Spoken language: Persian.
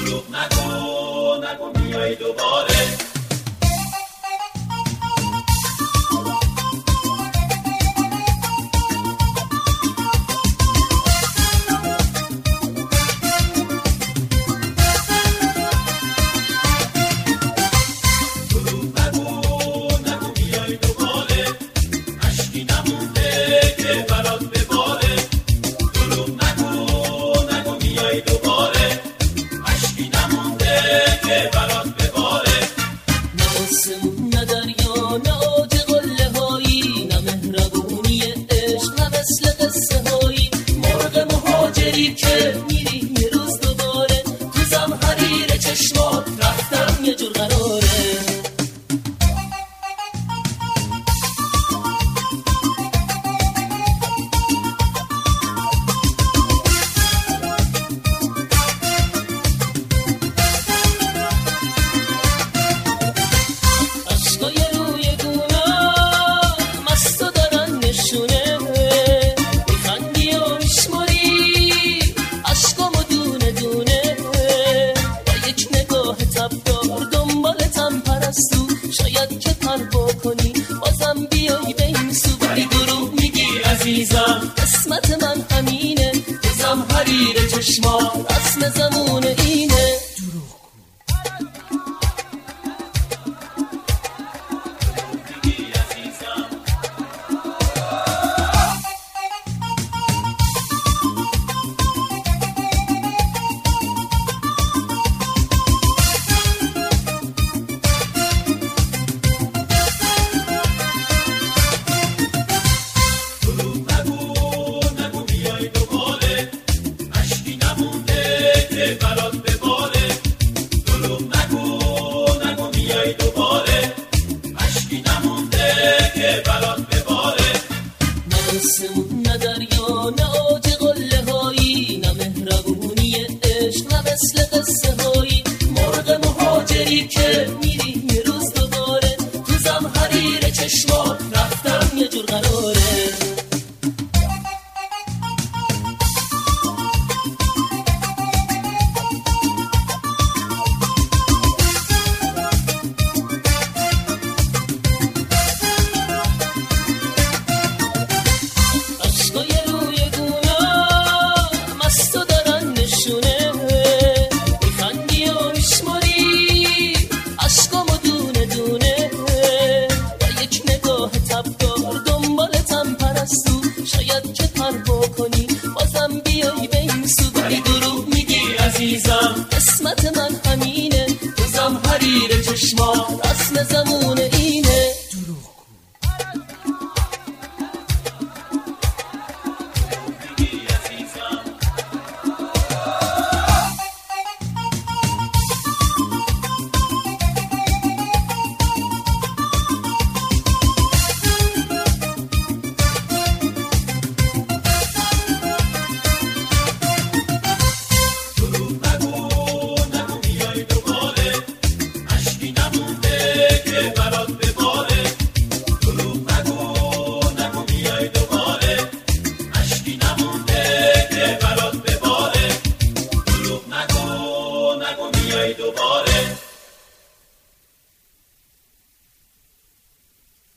دروغ نگو میای دوباره. که میری یه روز دوباره تو زمحریر چشمات رفتم یه جور قراره. عشقای روی گونات مستو دارن نشونه میخندی و میشماری عشقامو دونه دونه با یک نگاه تبدار دنبالتم پرستو شاید که پر بکنی بازم بیای به این سو. ولی دروغ میگی عزیزم قسمت من همینه تو زمحریر چشمات رسم زمون اینه. نه دریا نه آج قله هایی نه مهربونی عشق نه مثل قصه هایی مرغ مهاجری که میری یه روز دوباره تو زمحریر چشمات رفتم یه جور قراره. شاید که پر بکنی بازم بیای به این سو. ولی دروغ میگی عزیزم قسمت من همینه تو زمحریر چشمات رسم زمون